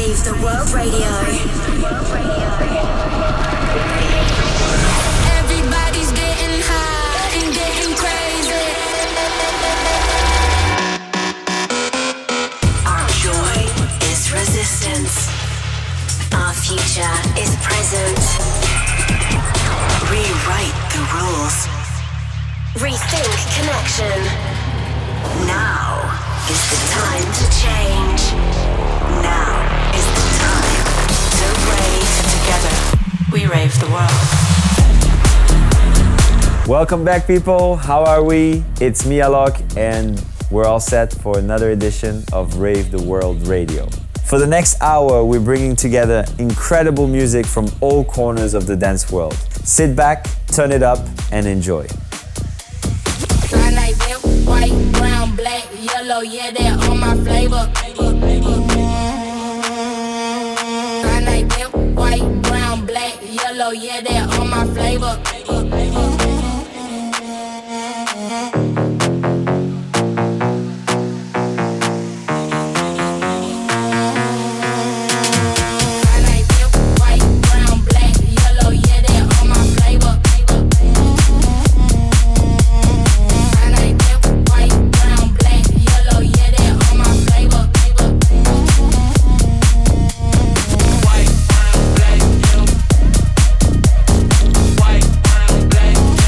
Rave the World Radio. Everybody's getting high and getting crazy. Our joy is resistance. Our future is present. Rewrite the rules. Rethink connection. Now is the time to change. Now is the time to rave. Together, we rave the world. Welcome back, people. How are we? It's me, Alok, and we're all set for another edition of Rave the World Radio. For the next hour, we're bringing together incredible music from all corners of the dance world. Sit back, turn it up, and enjoy. White, brown, black, yellow, yeah, they're all my flavor. White, brown, black, yellow, yeah, they're all my flavor. White, brown, black,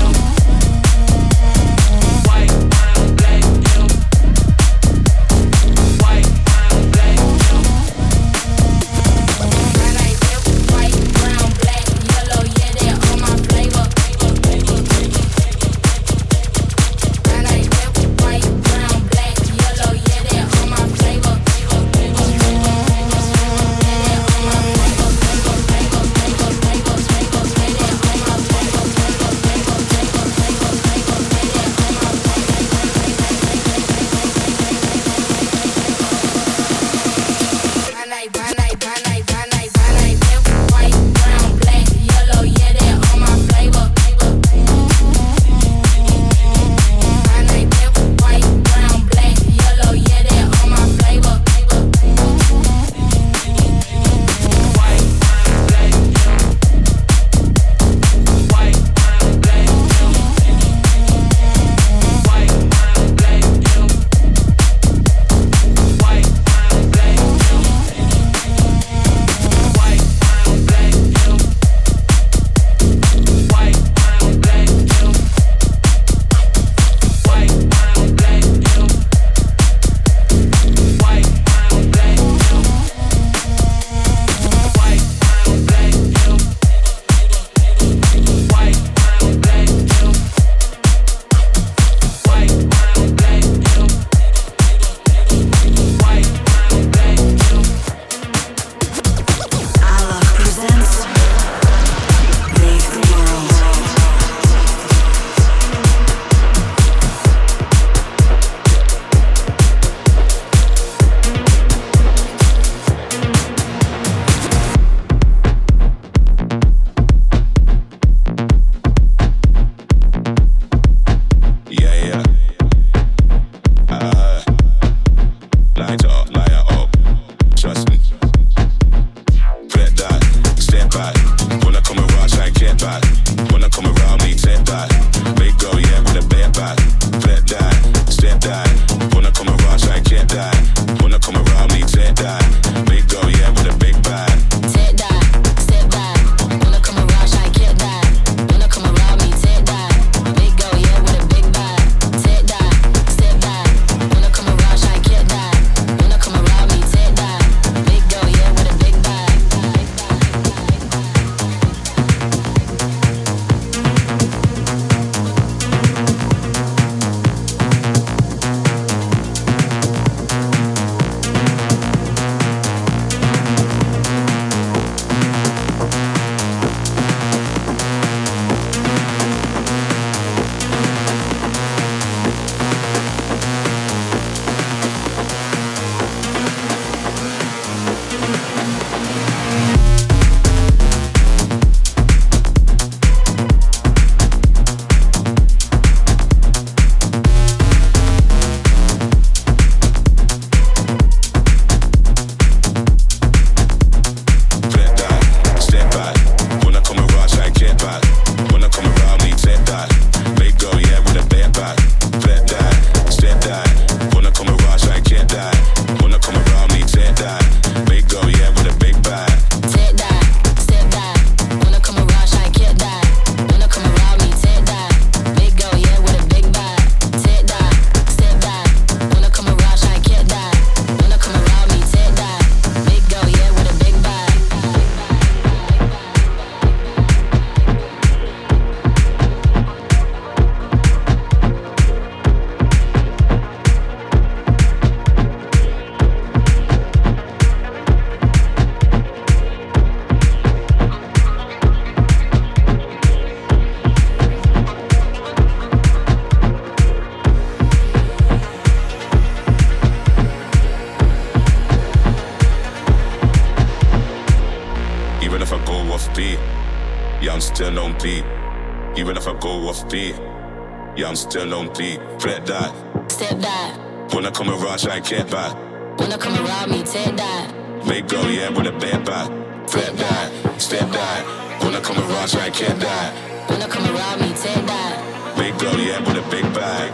Even if I go off beat, yeah, I'm still on beat. Flip that, Step that. wanna come around, try and get back. Wanna come around me, take that. Make go, yeah, with a bad back. Flip that, step that, wanna come around, try and get that. Wanna come around me, take that. Make go, yeah, with a big bag.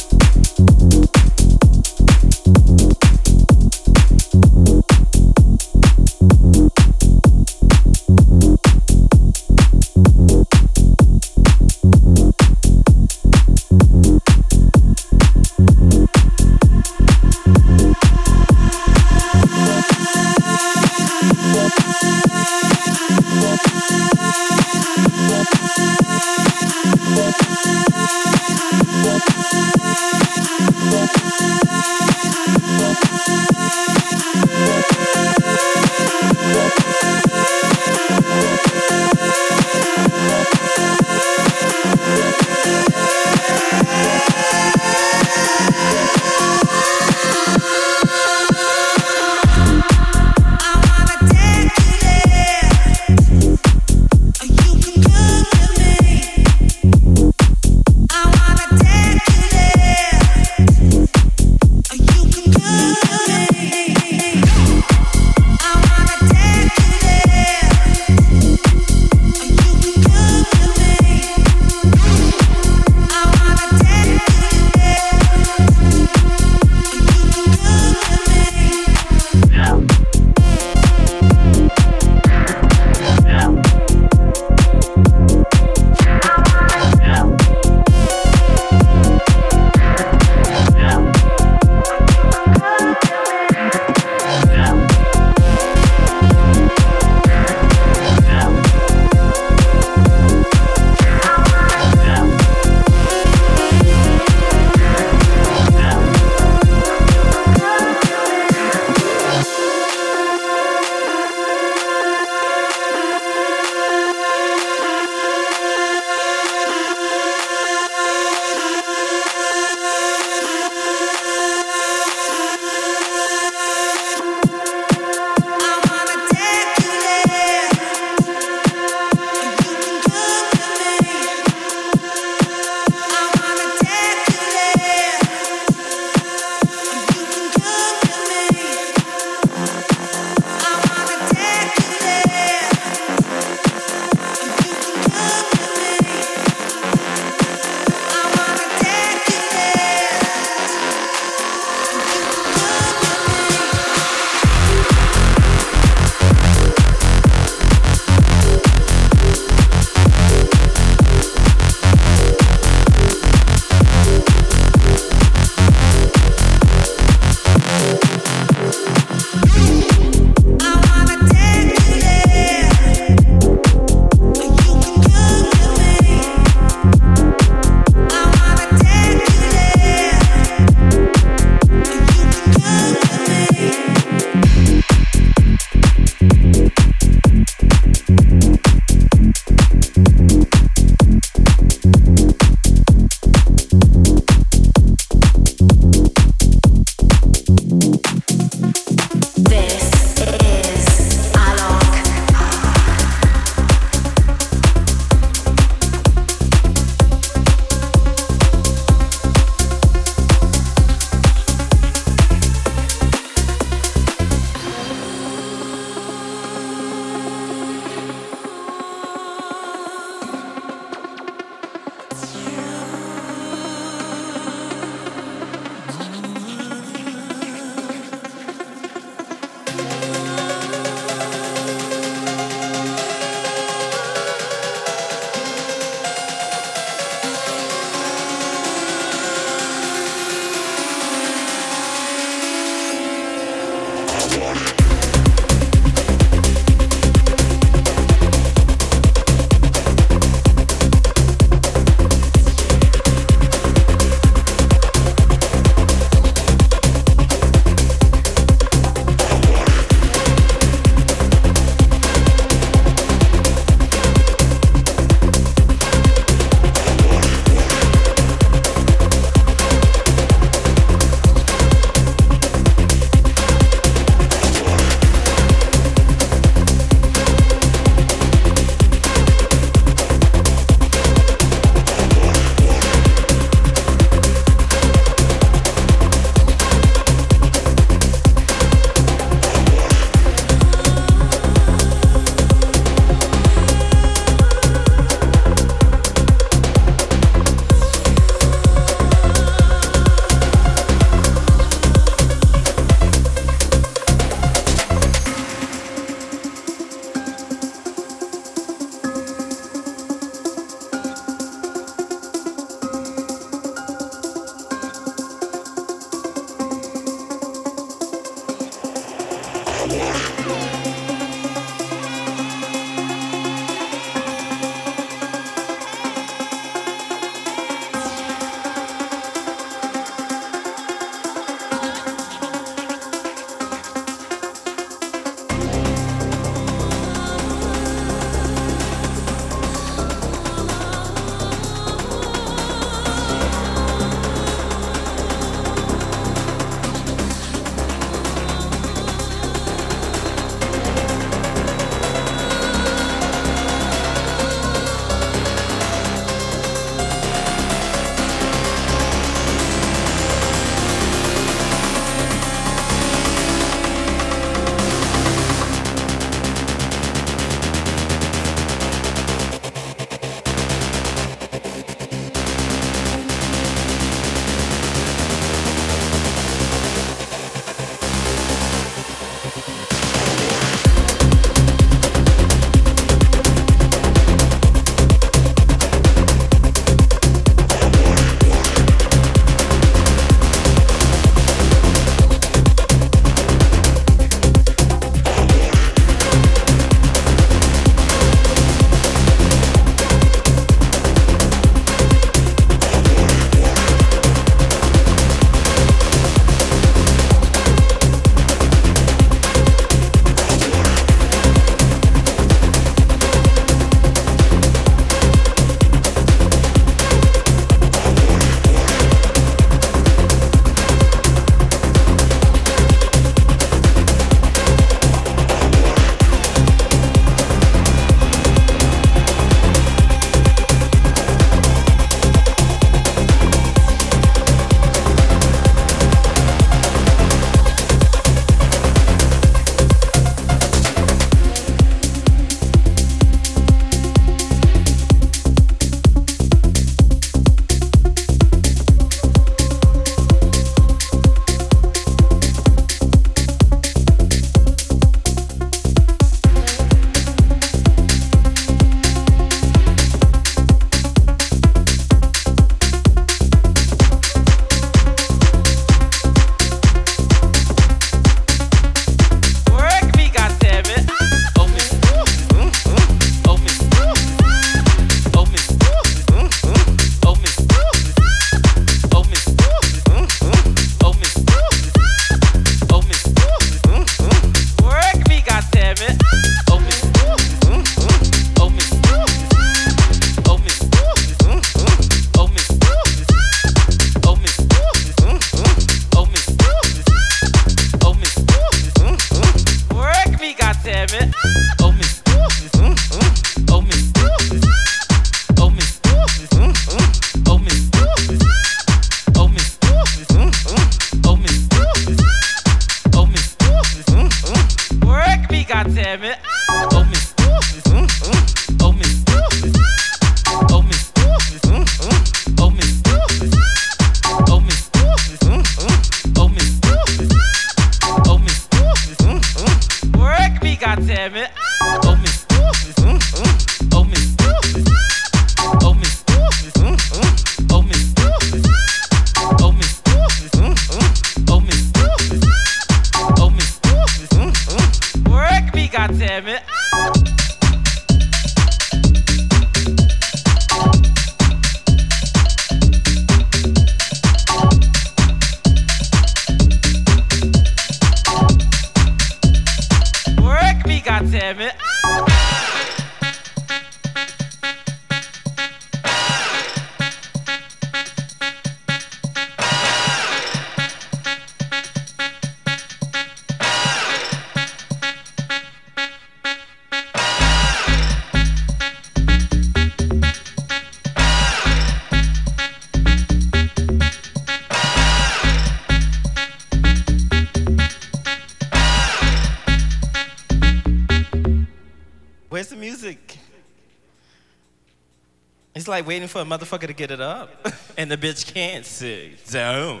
It's like waiting for a motherfucker to get it up, and the bitch can't sing. Don't.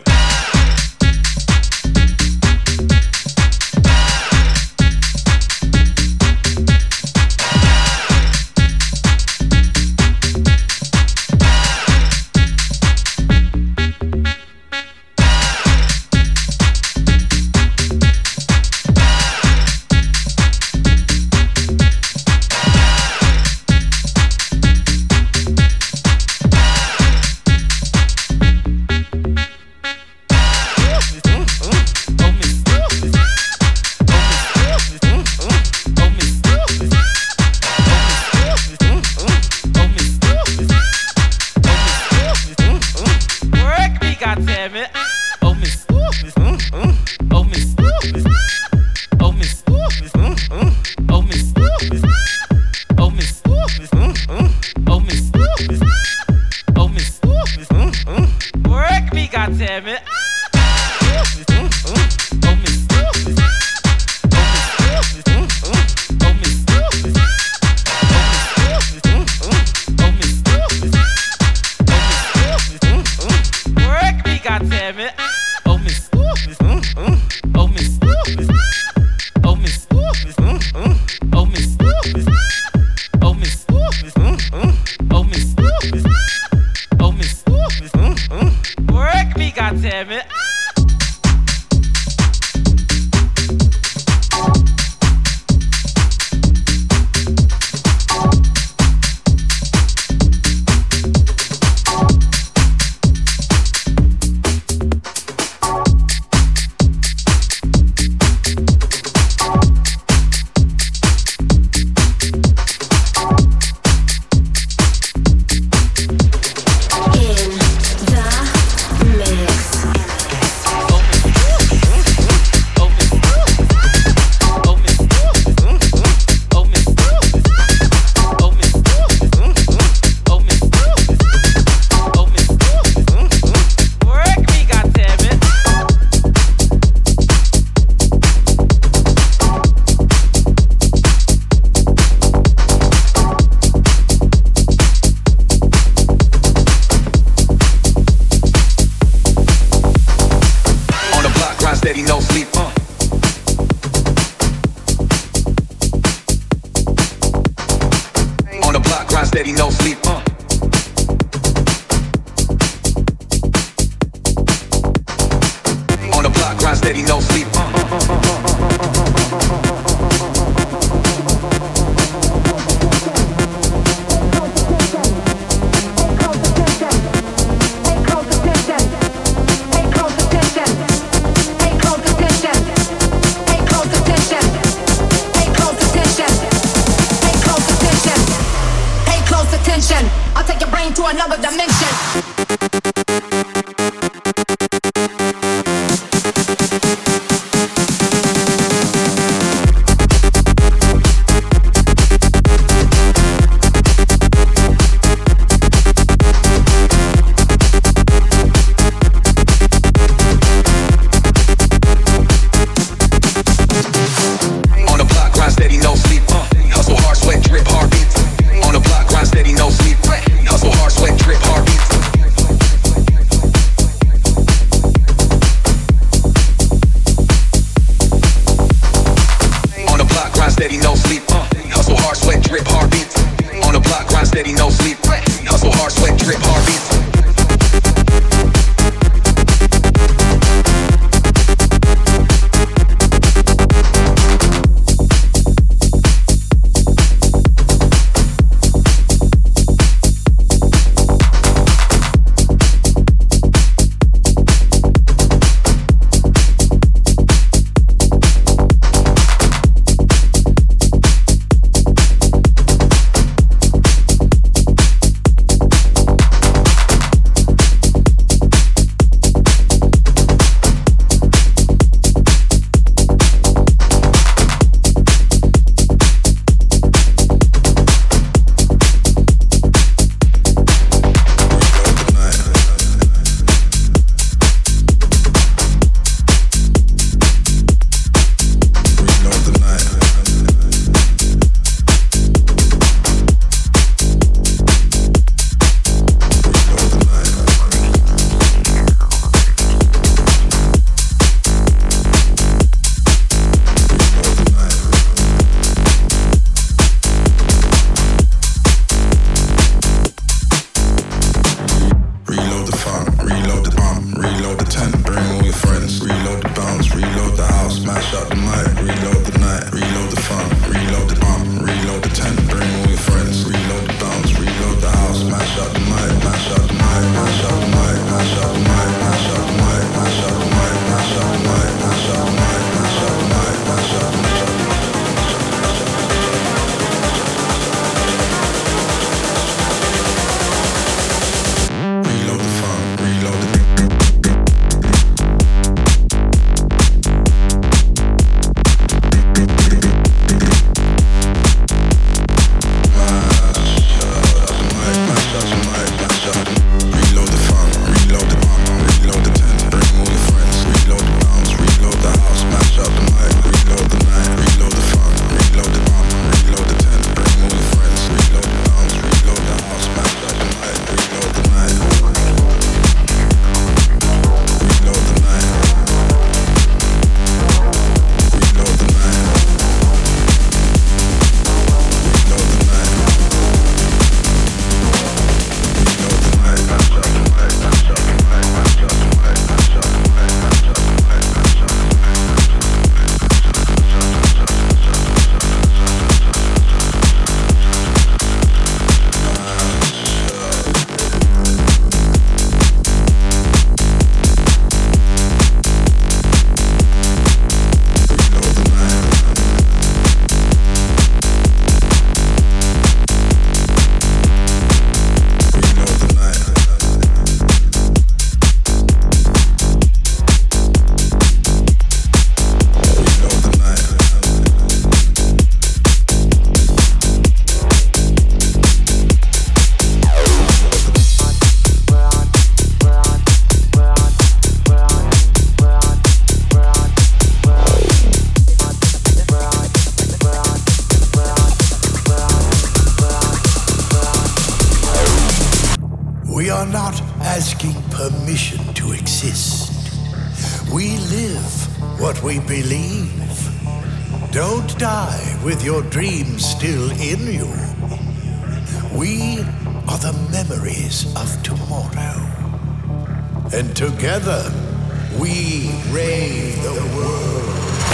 Hustle hard, sweat, drip, heartbeat. not asking permission to exist. We live what we believe. Don't die with your dreams still in you. We are the memories of tomorrow. And together, we rave the world.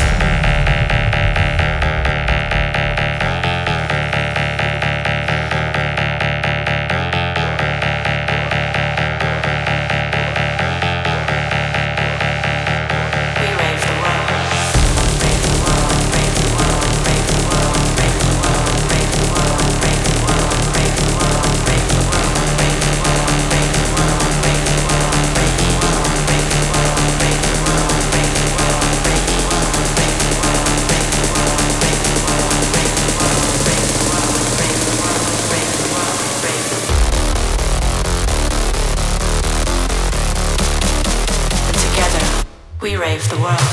We rave the world.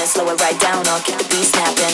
happen. Slow it right down or keep the beat snapping.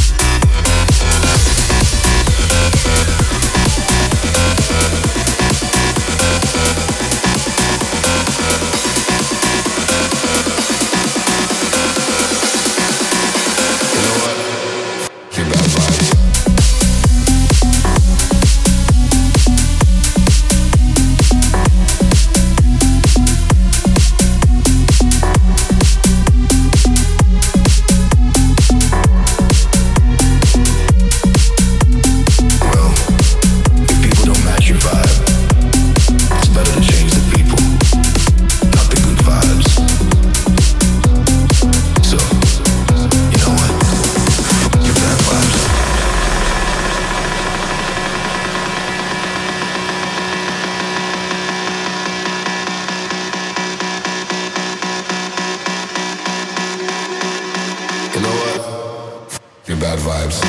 Your bad vibes.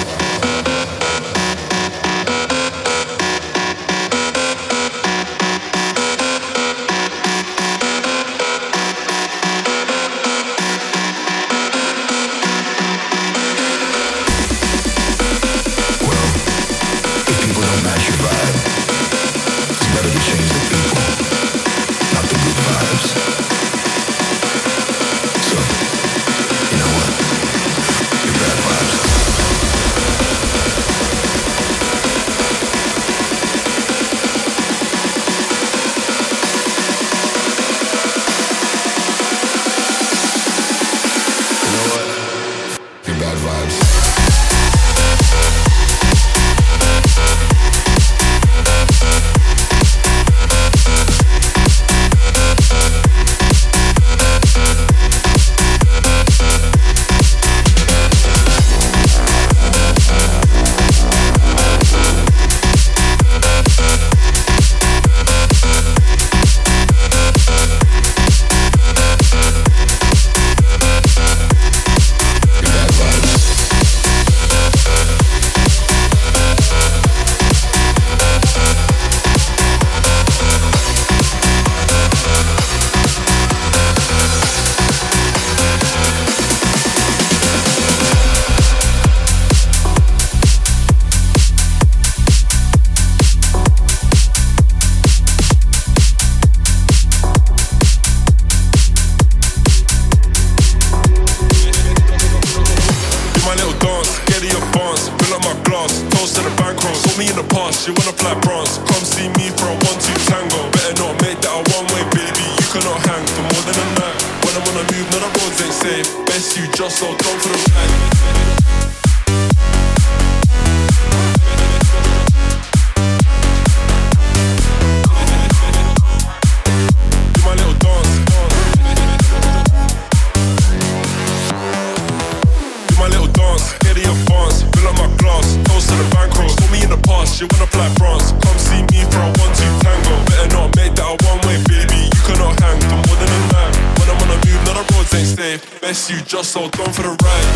Just hold on for the ride.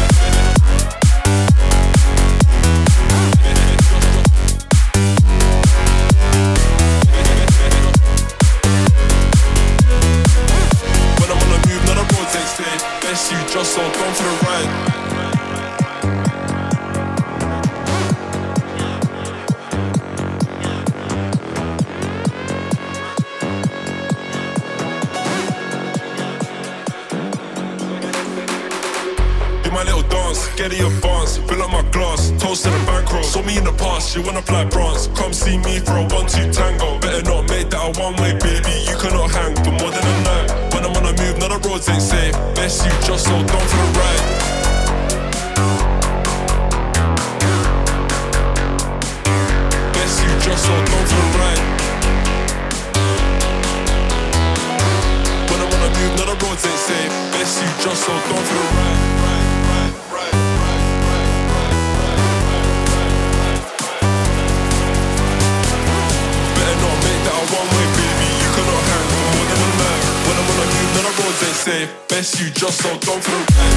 When I'm on the move, none of the roads ain't safe. Best you just hold on for the ride. Get in your bonds, fill up my glass, toast to the bankroll. Saw me in the past, you wanna fly bronze. Come see me for a 1-2 tango. Better not make that a one-way, baby. You cannot hang for more than a night. When I'm on the move, none of the roads ain't safe. Best you just hold on for the ride. Best you just hold on for the ride. When I'm on the move, none of the roads ain't safe. Best you just hold on for the ride. One-way, baby, you cannot hang for more than a night. When I'm on a move, none of the roads ain't safe. Best you just hold on for the ride.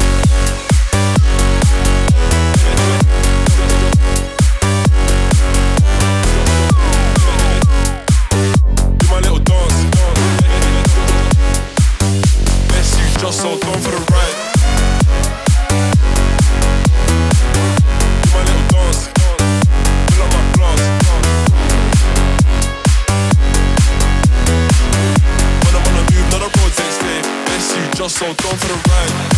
Do my little dance. Best you just hold on for the ride. Do my little dance. Fill up my glass. Just hold on for the ride.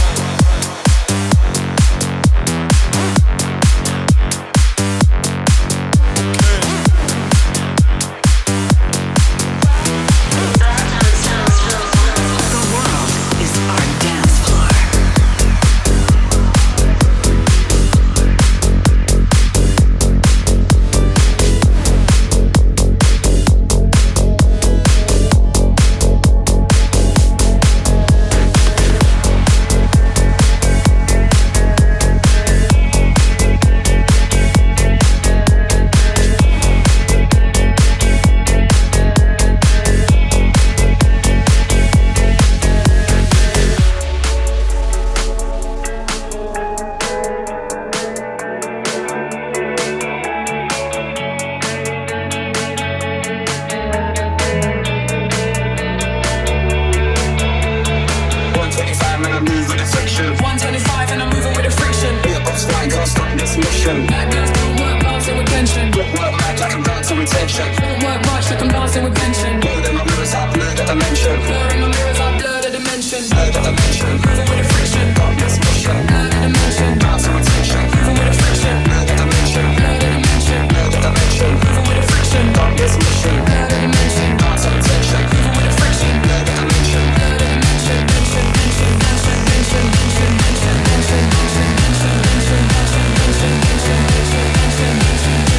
friction. Bad girls don't work hard, so attention. Work hard like I'm dancing with tension. Don't work much like I'm dancing with tension. Blurred in my mirrors, I blur the dimension. Blur in my mirrors, I blur the dimension. Blur the dimension. Moving with a friction. Darkness mission. Blur the dimension. Dancing with tension. Moving with a friction. Blur the dimension. Blur the dimension. Blur the dimension. Moving with a friction. Darkness mission. Blur the dimension. Dancing with tension. Moving with a friction. Blur the dimension. Blur the dimension. Tension, tension, tension, tension, tension, tension, tension, tension, tension, tension, tension, tension, tension, tension, tension.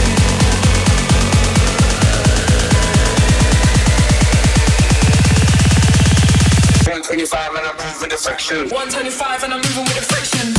125 and I'm moving with the friction. 125 and I'm moving with the friction.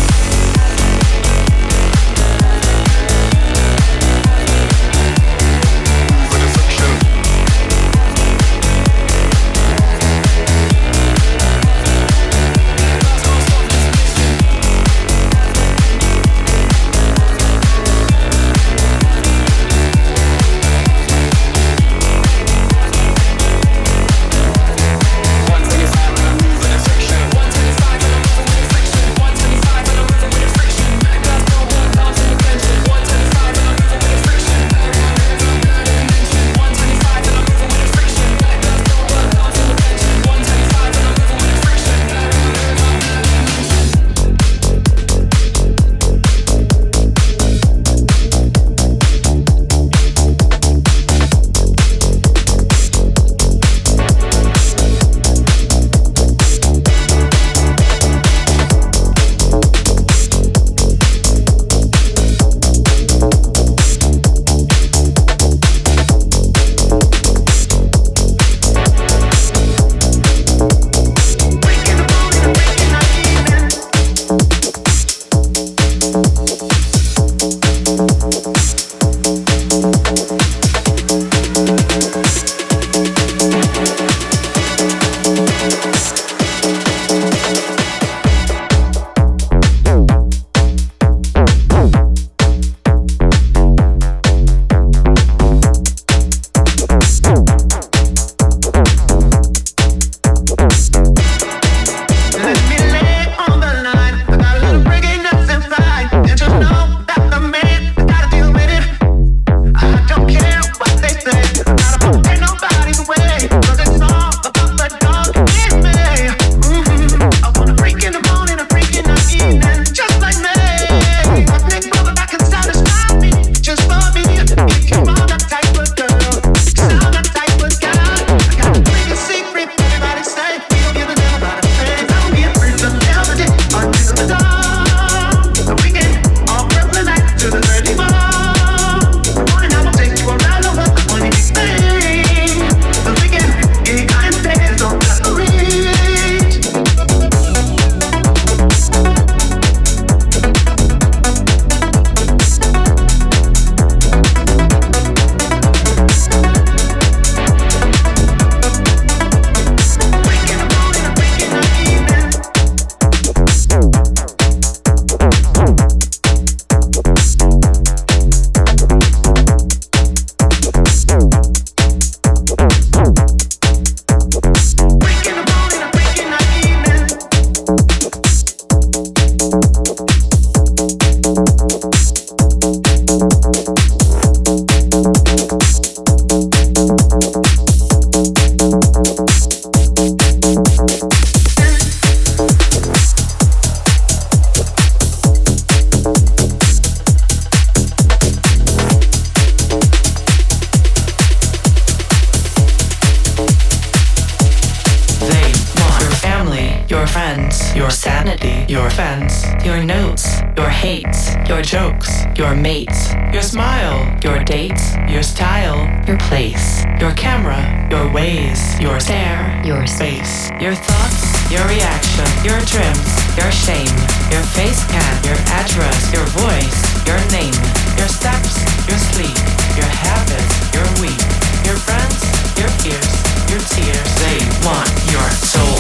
Your mates, your smile, your dates, your style, your place, your camera, your ways, your stare, your space, your thoughts, your reaction, your trims, your shame, your face scan, your address, your voice, your name, your steps, your sleep, your habits, your week, your friends, your fears, your tears. They want your soul.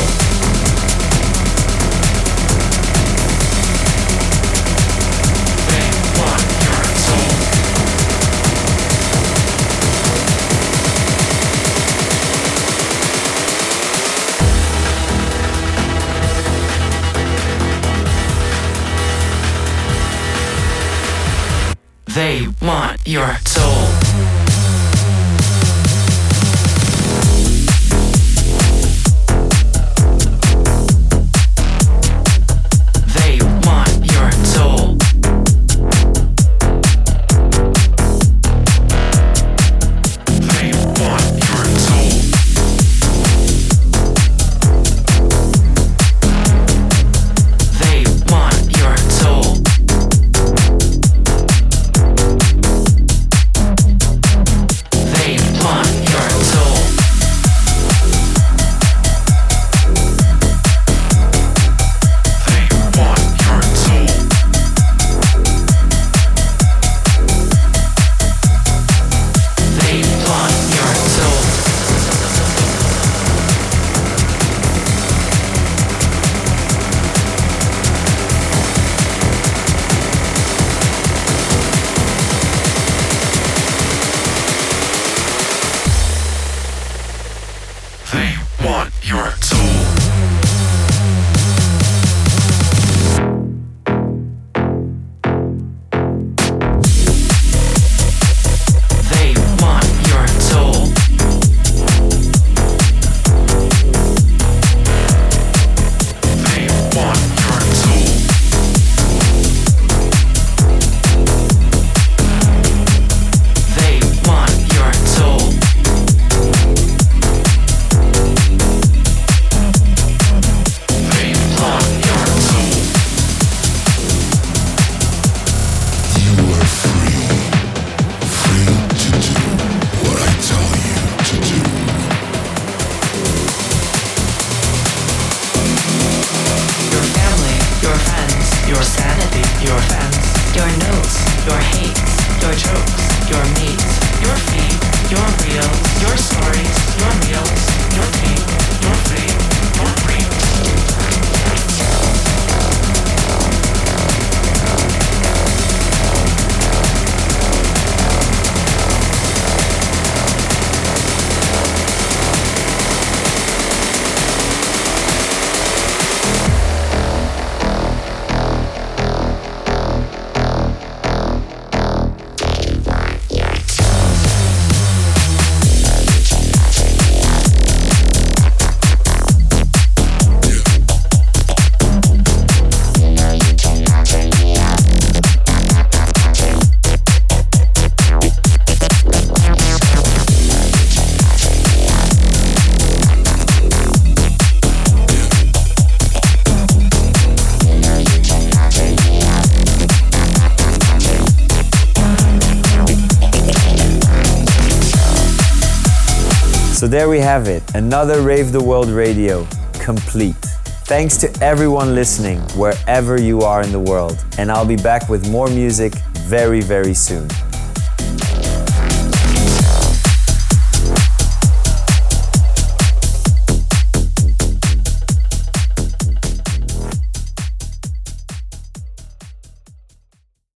They want your soul. So there we have it, another Rave the World Radio, complete. Thanks to everyone listening, wherever you are in the world. And I'll be back with more music very, very soon.